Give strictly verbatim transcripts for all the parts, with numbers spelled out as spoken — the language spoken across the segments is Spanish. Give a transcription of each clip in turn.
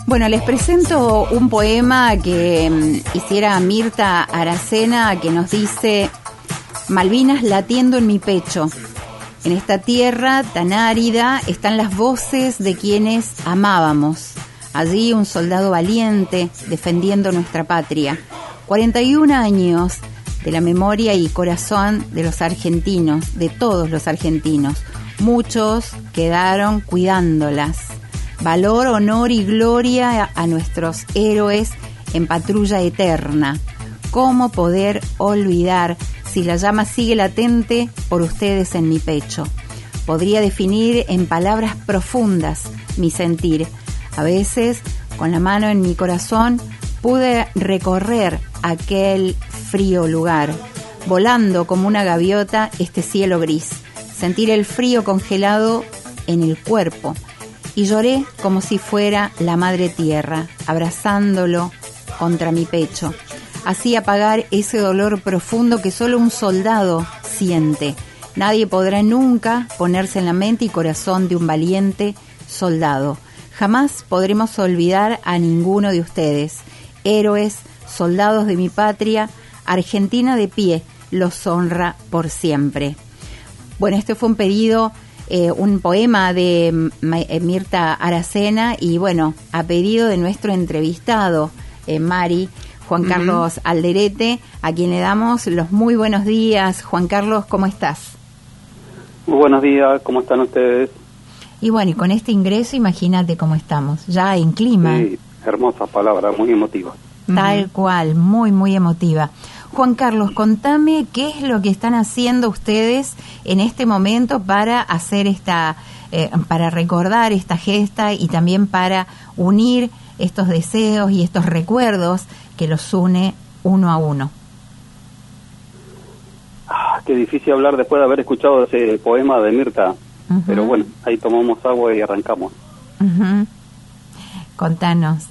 Bueno, les presento un poema que um, hiciera Mirta Aracena, que nos dice: Malvinas latiendo en mi pecho. En esta tierra tan árida están las voces de quienes amábamos. Allí un soldado valiente defendiendo nuestra patria. cuarenta y un años de la memoria y corazón de los argentinos, de todos los argentinos. Muchos quedaron cuidándolas. Valor, honor y gloria a nuestros héroes en patrulla eterna. ¿Cómo poder olvidar si la llama sigue latente por ustedes en mi pecho? Podría definir en palabras profundas mi sentir. A veces, con la mano en mi corazón, pude recorrer aquel frío lugar, volando como una gaviota este cielo gris, sentir el frío congelado en el cuerpo, y lloré como si fuera la madre tierra, abrazándolo contra mi pecho. Así apagar ese dolor profundo que solo un soldado siente. Nadie podrá nunca ponerse en la mente y corazón de un valiente soldado. Jamás podremos olvidar a ninguno de ustedes. Héroes, soldados de mi patria, Argentina de pie, los honra por siempre. Bueno, este fue un pedido, eh, un poema de eh, Mirta Aracena y bueno, a pedido de nuestro entrevistado, eh, Mari, Juan uh-huh. Carlos Alderete, a quien le damos los muy buenos días. Juan Carlos, ¿cómo estás? Muy buenos días, ¿cómo están ustedes? Y bueno, y con este ingreso, imagínate cómo estamos, ya en clima. Sí, hermosa palabra, muy emotiva. Tal uh-huh. cual, muy, muy emotiva. Juan Carlos, contame qué es lo que están haciendo ustedes en este momento para hacer esta, eh, para recordar esta gesta y también para unir estos deseos y estos recuerdos que los une uno a uno. Ah, qué difícil hablar después de haber escuchado ese poema de Mirta. Uh-huh. Pero bueno, ahí tomamos agua y arrancamos. Uh-huh. Contanos.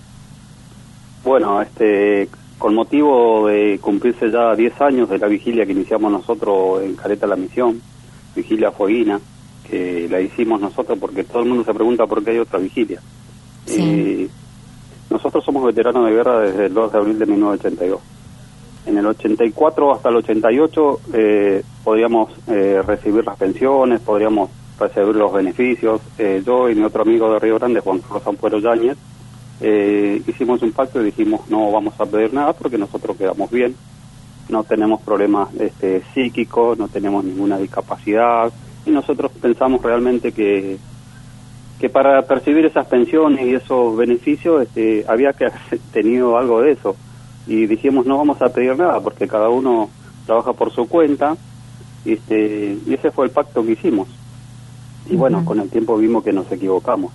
Bueno, este, con motivo de cumplirse ya diez años de la vigilia que iniciamos nosotros en Caleta La Misión, vigilia fueguina, que la hicimos nosotros porque todo el mundo se pregunta por qué hay otra vigilia. Sí. Eh, nosotros somos veteranos de guerra desde el dos de abril de mil novecientos ochenta y dos. En el ochenta y cuatro hasta el ochenta y ocho eh, podríamos eh, recibir las pensiones, podríamos recibir los beneficios. Eh, yo y mi otro amigo de Río Grande, Juan Carlos Ampuero Yáñez, eh, hicimos un pacto y dijimos no vamos a pedir nada porque nosotros quedamos bien, no tenemos problemas este, psíquicos, no tenemos ninguna discapacidad y nosotros pensamos realmente que que para percibir esas pensiones y esos beneficios este, había que haber tenido algo de eso. Y dijimos no vamos a pedir nada porque cada uno trabaja por su cuenta este, y ese fue el pacto que hicimos y uh-huh. bueno, con el tiempo vimos que nos equivocamos.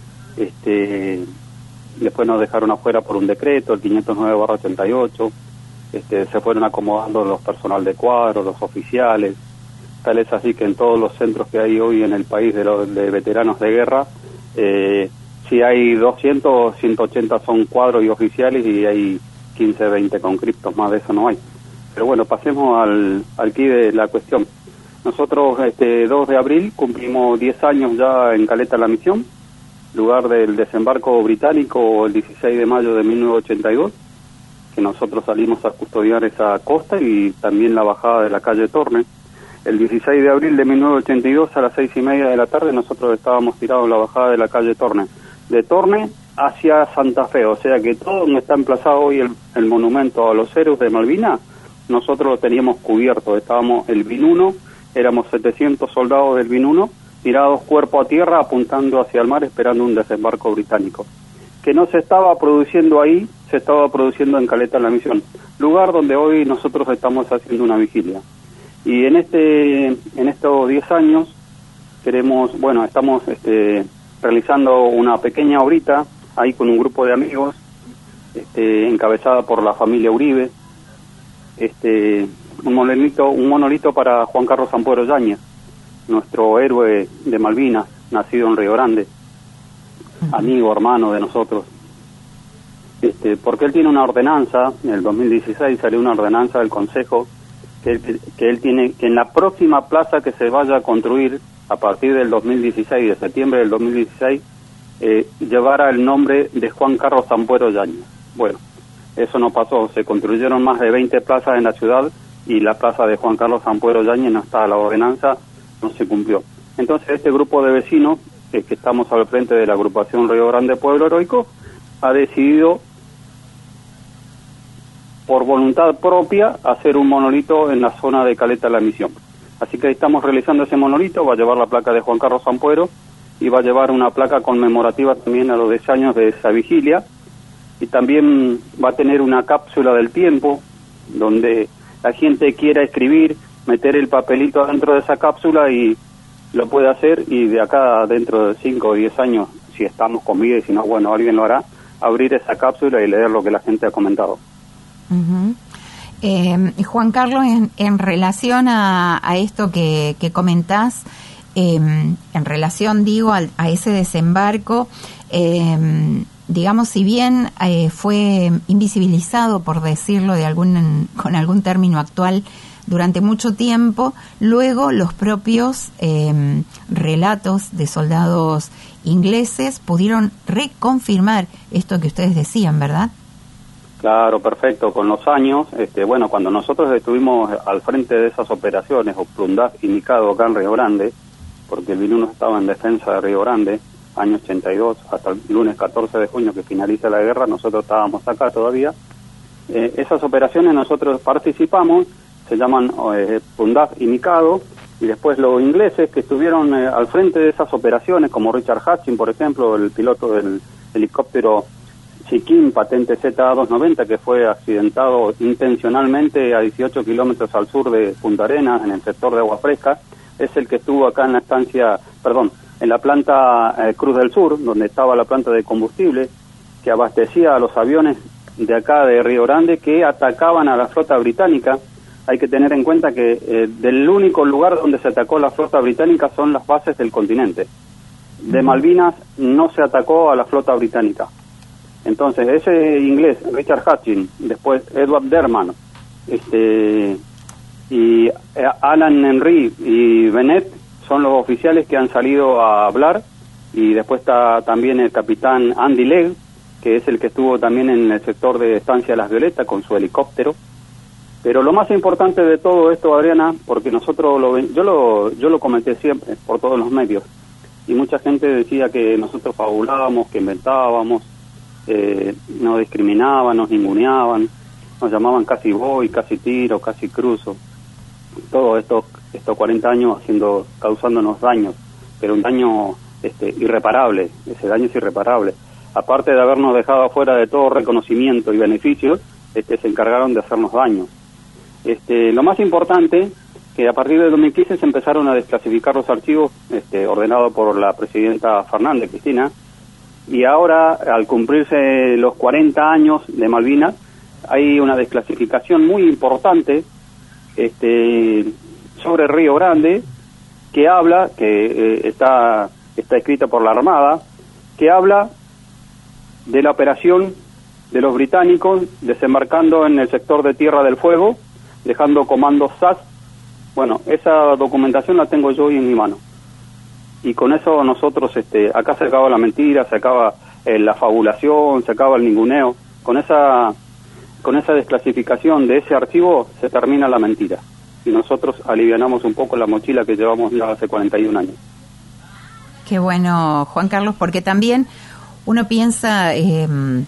Este, después nos dejaron afuera por un decreto, el quinientos nueve barra ochenta y ocho, este, se fueron acomodando los personal de cuadro, los oficiales, tal es así que en todos los centros que hay hoy en el país de, los, de veteranos de guerra, eh, si hay doscientos, ciento ochenta son cuadros y oficiales y hay quince, veinte conscriptos, más de eso no hay. Pero bueno, pasemos al, al quid de la cuestión. Nosotros, este dos de abril, cumplimos diez años ya en Caleta La Misión, lugar del desembarco británico el dieciséis de mayo de mil novecientos ochenta y dos, que nosotros salimos a custodiar esa costa y también la bajada de la calle Torne. El dieciséis de abril de mil novecientos ochenta y dos a las seis y media de la tarde nosotros estábamos tirados en la bajada de la calle Torne. De Torne hacia Santa Fe, o sea que todo donde está emplazado hoy el, el monumento a los héroes de Malvinas, nosotros lo teníamos cubierto, estábamos el B I N uno, éramos setecientos soldados del B I N uno, tirados cuerpo a tierra apuntando hacia el mar esperando un desembarco británico. Que no se estaba produciendo ahí, se estaba produciendo en Caleta La Misión, lugar donde hoy nosotros estamos haciendo una vigilia. Y en este en estos diez años queremos, bueno, estamos este, realizando una pequeña obrita ahí con un grupo de amigos, este, encabezada por la familia Uribe, este, un monolito, un monolito para Juan Carlos Ampuero Yáñez, nuestro héroe de Malvinas, nacido en Río Grande, uh-huh. amigo, hermano de nosotros, este, porque él tiene una ordenanza, en el dos mil dieciséis salió una ordenanza del Consejo, que él, que él tiene, que en la próxima plaza que se vaya a construir, a partir del dos mil dieciséis, de septiembre del dos mil dieciséis, eh, llevara el nombre de Juan Carlos Ampuero Yáñez. Bueno, eso no pasó, se construyeron más de veinte plazas en la ciudad y la plaza de Juan Carlos Ampuero Yáñez no está, la ordenanza no se cumplió. Entonces este grupo de vecinos, eh, que estamos al frente de la agrupación Río Grande Pueblo Heroico, ha decidido por voluntad propia hacer un monolito en la zona de Caleta de la Misión. Así que estamos realizando ese monolito, va a llevar la placa de Juan Carlos Ampuero y va a llevar una placa conmemorativa también a los diez años de esa vigilia, y también va a tener una cápsula del tiempo donde la gente quiera escribir, meter el papelito dentro de esa cápsula y lo puede hacer, y de acá dentro de cinco o diez años, si estamos con vida y si no, bueno, alguien lo hará, abrir esa cápsula y leer lo que la gente ha comentado. Uh-huh. Eh, Juan Carlos, en, en relación a, a esto que, que comentás, eh, en relación, digo, al, a ese desembarco, eh, digamos, si bien eh, fue invisibilizado, por decirlo de algún con algún término actual, durante mucho tiempo, luego los propios eh, relatos de soldados ingleses pudieron reconfirmar esto que ustedes decían, ¿verdad? Claro, perfecto. Con los años, este, bueno, cuando nosotros estuvimos al frente de esas operaciones, o Plundaf y Mikado acá en Río Grande, porque el Vinuno estaba en defensa de Río Grande, año ochenta y dos, hasta el lunes catorce de junio que finaliza la guerra, nosotros estábamos acá todavía. Eh, esas operaciones nosotros participamos, se llaman eh, Plundaf y Mikado, y después los ingleses que estuvieron eh, al frente de esas operaciones, como Richard Hutchins, por ejemplo, el piloto del helicóptero Chiquín, patente Z A doscientos noventa, que fue accidentado intencionalmente a dieciocho kilómetros al sur de Punta Arenas, en el sector de Agua Fresca, es el que estuvo acá en la estancia, perdón, en la planta eh, Cruz del Sur, donde estaba la planta de combustible, que abastecía a los aviones de acá de Río Grande que atacaban a la flota británica. Hay que tener en cuenta que eh, del único lugar donde se atacó la flota británica son las bases del continente. De Malvinas no se atacó a la flota británica. Entonces, ese inglés, Richard Hutchins, después Edward Derman, este, y Alan Henry y Bennett son los oficiales que han salido a hablar, y después está también el capitán Andy Legg, que es el que estuvo también en el sector de Estancia Las Violetas con su helicóptero. Pero lo más importante de todo esto, Adriana, porque nosotros lo, yo lo yo lo comenté siempre por todos los medios, y mucha gente decía que nosotros fabulábamos, que inventábamos, eh, nos discriminaban, nos ninguneaban, nos llamaban casi boy, casi tiro, casi cruzo. Todo esto, estos cuarenta años haciendo, causándonos daños, pero un daño este, irreparable, ese daño es irreparable. Aparte de habernos dejado afuera de todo reconocimiento y beneficios, este, se encargaron de hacernos daño. Este, lo más importante, que a partir del dos mil quince se empezaron a desclasificar los archivos, este, ordenados por la presidenta Fernández, Cristina, y ahora, al cumplirse los cuarenta años de Malvinas, hay una desclasificación muy importante este, sobre Río Grande, que habla, que eh, está, está escrita por la Armada, que habla de la operación de los británicos desembarcando en el sector de Tierra del Fuego, dejando comandos S A S. Bueno, esa documentación la tengo yo hoy en mi mano. Y con eso nosotros, este, acá se acaba la mentira, se acaba eh, la fabulación, se acaba el ninguneo. Con esa, con esa desclasificación de ese archivo se termina la mentira. Y nosotros alivianamos un poco la mochila que llevamos ya hace cuarenta y un años. Qué bueno, Juan Carlos, porque también uno piensa, eh,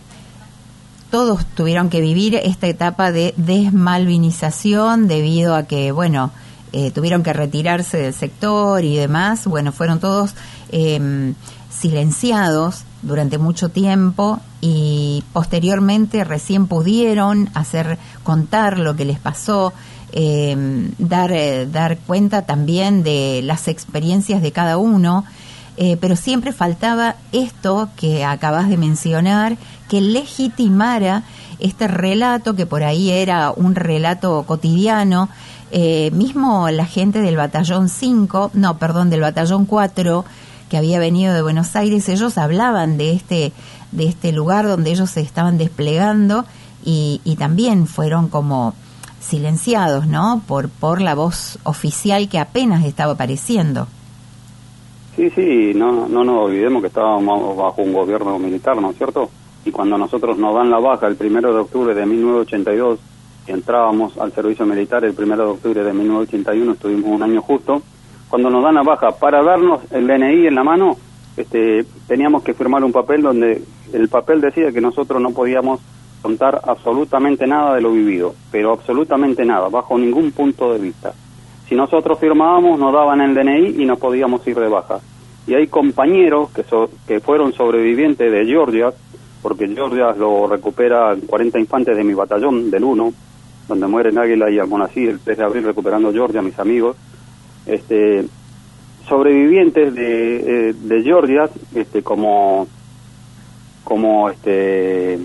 todos tuvieron que vivir esta etapa de desmalvinización debido a que, bueno, eh, tuvieron que retirarse del sector y demás. Bueno, fueron todos eh, silenciados durante mucho tiempo y posteriormente recién pudieron hacer contar lo que les pasó, eh, dar, eh, dar cuenta también de las experiencias de cada uno. Eh, pero siempre faltaba esto que acabas de mencionar, que legitimara este relato, que por ahí era un relato cotidiano. Eh, mismo la gente del batallón cinco, no, perdón, del batallón cuatro, que había venido de Buenos Aires, ellos hablaban de este, de este lugar donde ellos se estaban desplegando y, y también fueron como silenciados, ¿no? Por, por la voz oficial que apenas estaba apareciendo. Sí, sí, no, no nos olvidemos que estábamos bajo un gobierno militar, ¿no es cierto? Y cuando nosotros nos dan la baja el primero de octubre de mil novecientos ochenta y dos, y entrábamos al servicio militar el primero de octubre de mil novecientos ochenta y uno, estuvimos un año justo, cuando nos dan la baja para darnos el D N I en la mano, este, teníamos que firmar un papel donde el papel decía que nosotros no podíamos contar absolutamente nada de lo vivido, pero absolutamente nada, bajo ningún punto de vista. Si nosotros firmábamos, nos daban el D N I y nos podíamos ir de baja. Y hay compañeros que, so, que fueron sobrevivientes de Georgia, porque Georgia lo recupera cuarenta infantes de mi batallón, del uno, donde mueren Águila y Almonací el tres de abril recuperando Georgia, mis amigos. Este, sobrevivientes de, eh, de Georgia, este, como, como, este,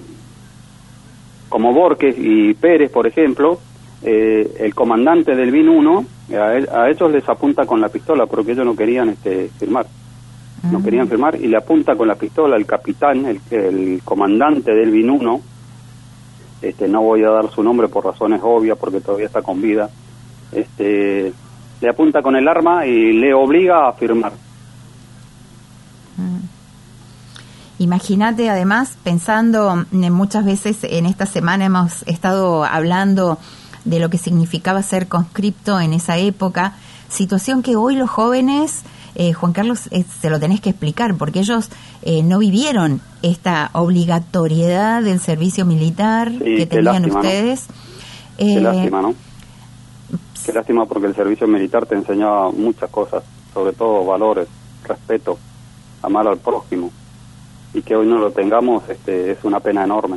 como Borges y Pérez, por ejemplo, eh, el comandante del B I N uno, a, él, a ellos les apunta con la pistola porque ellos no querían este, firmar. Uh-huh. No querían firmar y le apunta con la pistola el capitán, el, el comandante del B I N uno, este, no voy a dar su nombre por razones obvias porque todavía está con vida, este, le apunta con el arma y le obliga a firmar. Uh-huh. Imagínate, además, pensando eh, muchas veces en esta semana hemos estado hablando de lo que significaba ser conscripto en esa época, situación que hoy los jóvenes, eh, Juan Carlos, eh, se lo tenés que explicar, porque ellos eh, no vivieron esta obligatoriedad del servicio militar sí, que tenían lástima, ustedes. ¿no? Eh, qué lástima, ¿no? Qué lástima porque el servicio militar te enseñaba muchas cosas, sobre todo valores, respeto, amar al prójimo. Y que hoy no lo tengamos este, es una pena enorme.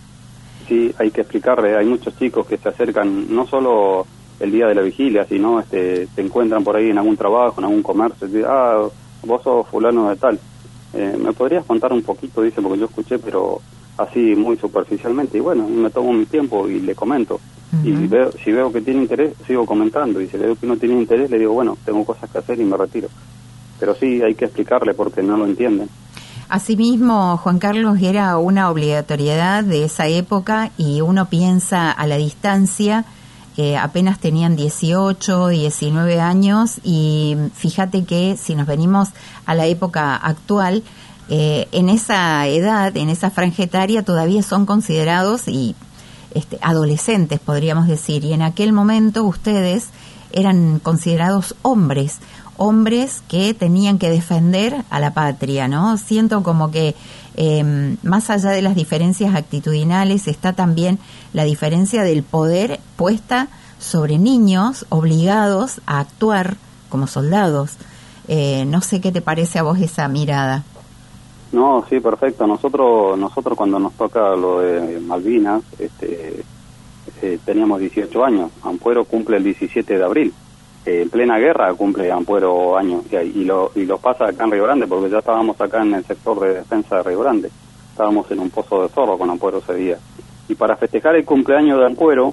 Sí, hay que explicarle, hay muchos chicos que se acercan, no solo el día de la vigilia, sino este, se encuentran por ahí en algún trabajo, en algún comercio, y dicen, ah, vos sos fulano de tal. Eh, ¿Me podrías contar un poquito? Dice, porque yo escuché, pero así muy superficialmente, y bueno, me tomo mi tiempo y le comento. Uh-huh. Y veo, si veo que tiene interés, sigo comentando, y si veo que no tiene interés, le digo, bueno, tengo cosas que hacer y me retiro. Pero sí, hay que explicarle porque no lo entienden. Asimismo, Juan Carlos, era una obligatoriedad de esa época y uno piensa a la distancia, eh, apenas tenían dieciocho, diecinueve años y fíjate que si nos venimos a la época actual, eh, en esa edad, en esa franja etaria todavía son considerados y este, adolescentes, podríamos decir, y en aquel momento ustedes eran considerados hombres, hombres que tenían que defender a la patria, ¿no? Siento como que eh, más allá de las diferencias actitudinales está también la diferencia del poder puesta sobre niños obligados a actuar como soldados. Eh, no sé qué te parece a vos esa mirada. No, sí, perfecto. Nosotros nosotros cuando nos toca lo de Malvinas, este, eh, teníamos dieciocho años. Ampuero cumple el diecisiete de abril. Eh, en plena guerra cumple Ampuero años y, y, lo, y lo pasa acá en Río Grande porque ya estábamos acá en el sector de defensa de Río Grande. Estábamos en un pozo de zorro con Ampuero ese día. Y para festejar el cumpleaños de Ampuero,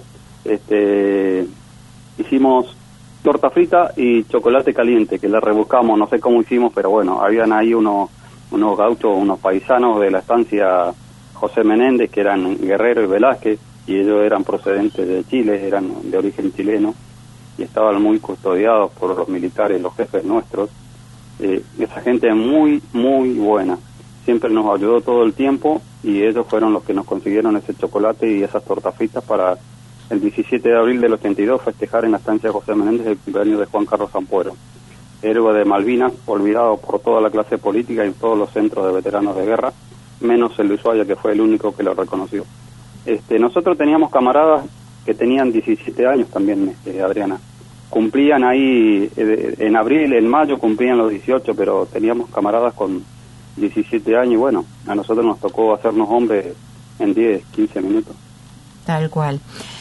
este, hicimos torta frita y chocolate caliente, que la rebuscamos, no sé cómo hicimos, pero bueno, habían ahí unos, unos gauchos, unos paisanos de la estancia José Menéndez, que eran Guerrero y Velázquez, y ellos eran procedentes de Chile, eran de origen chileno, y estaban muy custodiados por los militares, los jefes nuestros. Eh, esa gente muy, muy buena. Siempre nos ayudó todo el tiempo y ellos fueron los que nos consiguieron ese chocolate y esas tortas fritas para el diecisiete de abril del ochenta y dos festejar en la estancia José Menéndez el cumpleaños de Juan Carlos Ampuero, héroe de Malvinas, olvidado por toda la clase política y todos los centros de veteranos de guerra, menos el de Ushuaia, que fue el único que lo reconoció. Este, nosotros teníamos camaradas que tenían diecisiete años también, este, Adriana. Cumplían ahí, eh, en abril, en mayo cumplían los dieciocho, pero teníamos camaradas con diecisiete años y bueno, a nosotros nos tocó hacernos hombres en diez, quince minutos. Tal cual.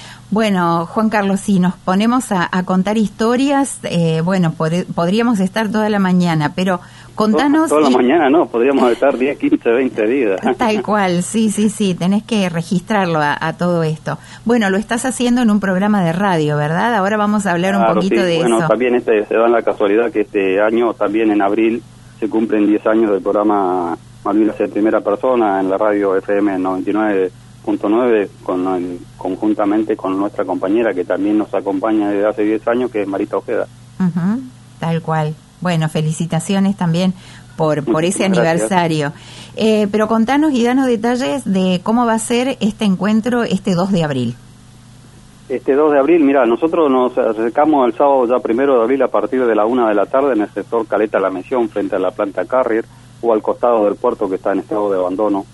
Bueno, Juan Carlos, si nos ponemos a, a contar historias, eh, bueno, pod- podríamos estar toda la mañana, pero contanos... Toda, toda y... la mañana no, podríamos estar diez, quince, veinte días. Tal cual, sí, sí, sí, tenés que registrarlo a, a todo esto. Bueno, lo estás haciendo en un programa de radio, ¿verdad? Ahora vamos a hablar claro, un poquito sí. de bueno, eso. Bueno, también este, se da la casualidad que este año, también en abril, se cumplen diez años del programa Malvinas en primera persona en la radio F M noventa y nueve punto nueve, con el, conjuntamente con nuestra compañera que también nos acompaña desde hace diez años, que es Marita Ojeda. Uh-huh, tal cual. Bueno, felicitaciones también por, por ese Muchísimas aniversario. Eh, pero contanos y danos detalles de cómo va a ser este encuentro este dos de abril. Este dos de abril, mira, nosotros nos acercamos el sábado ya primero de abril a partir de la una de la tarde en el sector Caleta La Misión, frente a la planta Carrier, o al costado del puerto que está en estado de abandono.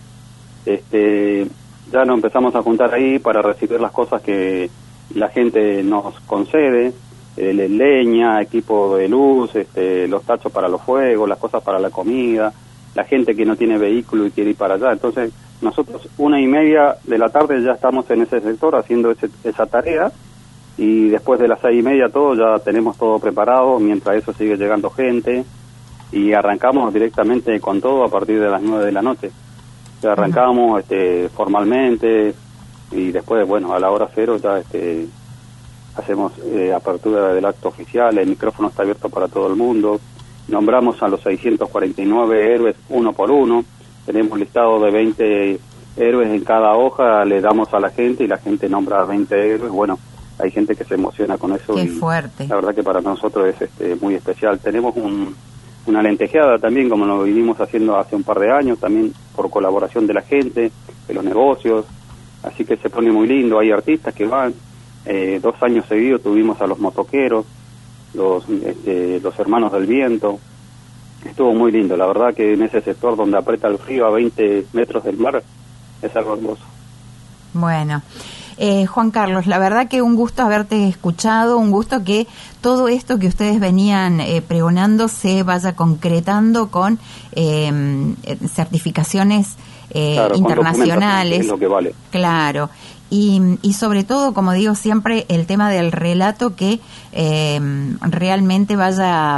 Este, ya nos empezamos a juntar ahí para recibir las cosas que la gente nos concede, eh, leña, equipo de luz, este, los tachos para los fuegos, las cosas para la comida, la gente que no tiene vehículo y quiere ir para allá. Entonces, nosotros una y media de la tarde ya estamos en ese sector haciendo ese, esa tarea, y después de las seis y media todo ya tenemos todo preparado, mientras eso sigue llegando gente, y arrancamos directamente con todo a partir de las nueve de la noche. Ya arrancamos uh-huh. este, formalmente, y después, bueno, a la hora cero ya este, hacemos eh, apertura del acto oficial, el micrófono está abierto para todo el mundo, nombramos a los seiscientos cuarenta y nueve héroes uno por uno, tenemos listado de veinte héroes en cada hoja, le damos a la gente y la gente nombra a veinte héroes. Bueno, hay gente que se emociona con eso. Qué y fuerte. La verdad que para nosotros es este, muy especial. Tenemos un, una lentejeada también, como lo vinimos haciendo hace un par de años, también por colaboración de la gente, de los negocios, así que se pone muy lindo. Hay artistas que van, eh, dos años seguidos tuvimos a los motoqueros, los, este, los hermanos del viento. Estuvo muy lindo, la verdad que en ese sector donde aprieta el río a veinte metros del mar es algo hermoso. Bueno, eh, Juan Carlos, la verdad que un gusto haberte escuchado, un gusto que todo esto que ustedes venían eh, pregonando se vaya concretando con eh, certificaciones eh, claro, internacionales. Es lo que vale. Claro. Y, y sobre todo, como digo siempre, el tema del relato que eh, realmente vaya...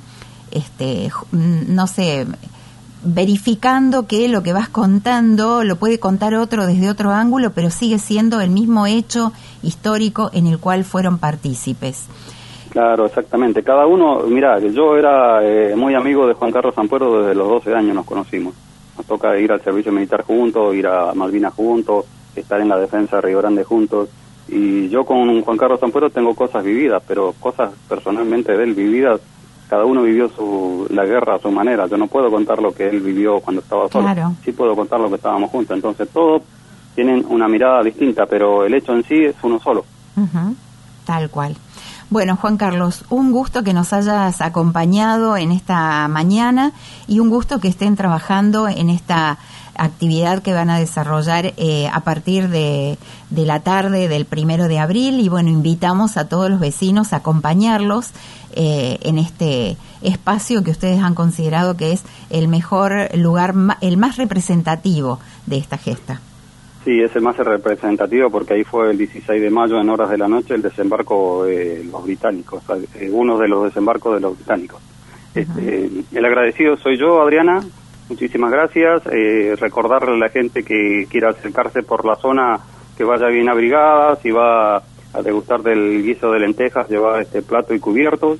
este no sé, verificando que lo que vas contando lo puede contar otro desde otro ángulo, pero sigue siendo el mismo hecho histórico en el cual fueron partícipes. Claro, exactamente. Cada uno, mira, yo era eh, muy amigo de Juan Carlos Sampuero desde los doce años, nos conocimos. Nos toca ir al servicio militar juntos, ir a Malvinas juntos, estar en la defensa de Río Grande juntos. Y yo con Juan Carlos Sampuero tengo cosas vividas, pero cosas personalmente de él vividas. Cada uno vivió su, la guerra a su manera. Yo no puedo contar lo que él vivió cuando estaba solo. Claro. Sí puedo contar lo que estábamos juntos. Entonces todos tienen una mirada distinta, pero el hecho en sí es uno solo. Uh-huh. Tal cual. Bueno, Juan Carlos, un gusto que nos hayas acompañado en esta mañana y un gusto que estén trabajando en esta actividad que van a desarrollar eh, a partir de, de la tarde del primero de abril. Y bueno, invitamos a todos los vecinos a acompañarlos eh, en este espacio que ustedes han considerado que es el mejor lugar, el más representativo de esta gesta. Sí, es el más representativo porque ahí fue el dieciséis de mayo en horas de la noche el desembarco de los británicos, eh, uno de los desembarcos de los británicos. Uh-huh. Este, el agradecido soy yo, Adriana. Muchísimas gracias. Eh, recordarle a la gente que quiera acercarse por la zona que vaya bien abrigada, si va a degustar del guiso de lentejas, llevar este plato y cubiertos.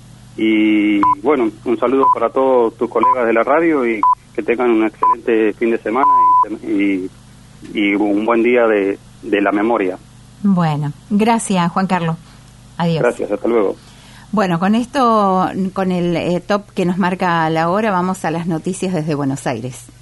Y bueno, un saludo para todos tus colegas de la radio y que tengan un excelente fin de semana y, y, y un buen día de, de la memoria. Bueno, gracias Juan Carlos. Adiós. Gracias, hasta luego. Bueno, con esto, con el eh, top que nos marca la hora, vamos a las noticias desde Buenos Aires.